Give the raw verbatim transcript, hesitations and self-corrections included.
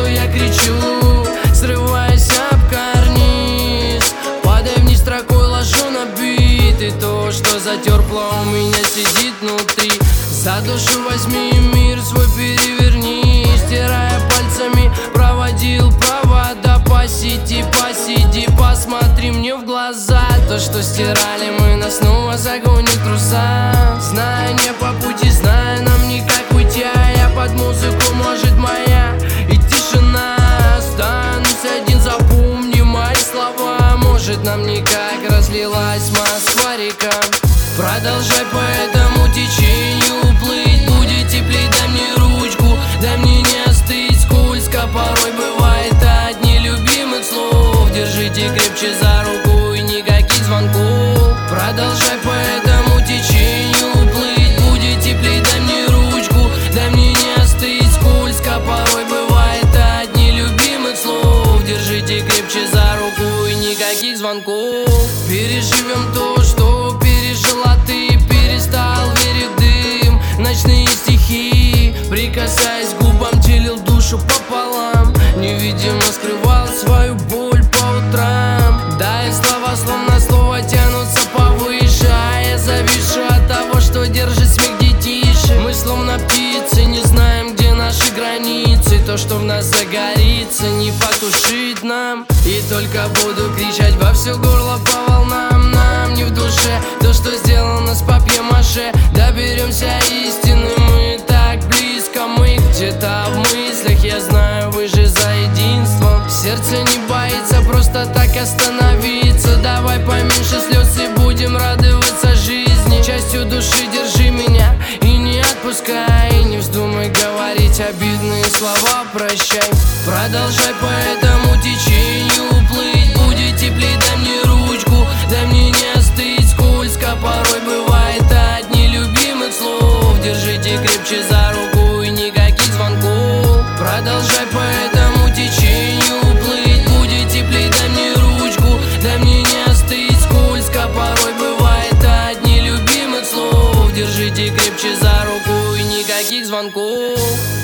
я кричу, срываясь об карниз. Падая вниз, строкой ложу на бит, и то, что затерпло, у меня сидит внутри. За душу возьми мир свой, переверни, стирая пальцами, проводил провода по сети. Посиди, посмотри мне в глаза. То, что стирали мы, нас снова загонит в труса. Зная не по пути, зная нам никак уйти, а я под музыку, может, моя и тишина. Останусь один, запомни мои слова. Может, нам никак разлилась Москва-река. Продолжай по этому течению плыть, будет теплей, дай мне ручку, дай мне не остыть скользко. Порой бывает от нелюбимых слов. Держите крепче за руку и никаких звонков. Продолжай по этому течению плыть, будет теплей, дай мне ручку, дай мне не остыть скользко. Порой бывает от нелюбимых слов. Держите крепче за руку и никаких звонков. Переживем то, что пережила ты. Перестал верить в дым, ночные стихи. Прикасаясь к губам, делил душу пополам. Невидимо скрывал свою боль по утрам. Да, и слова, словно слово, тянутся повыше, а я завишу от того, что держит смех детишек. Мы словно птицы, не знаем, где наши границы. То, что в нас загорится, не потушить нам. И только буду кричать во все горло по волнам. Нам не в душе то, что сделано с папье-маше. Доберемся истины, мы так близко. Мы где-то в мыслях, я знаю, вы же за единство. Сердце не боится просто так остановиться. Давай поменьше слез и будем радоваться жизни. Частью души держи меня и не отпускай. Не вздумай говорить обидные слова, прощай. Продолжай по этому течению плыть, будет теплей, дай мне ручку, дай мне не остыть скользко. Порой бывает от нелюбимых слов. Держите крепче за руку и никаких звонков. Продолжай по этому течению плыть, будет теплей, дай мне ручку, дай мне не остыть скользко. Порой бывает от нелюбимых слов. Держите крепче за руку и никаких звонков.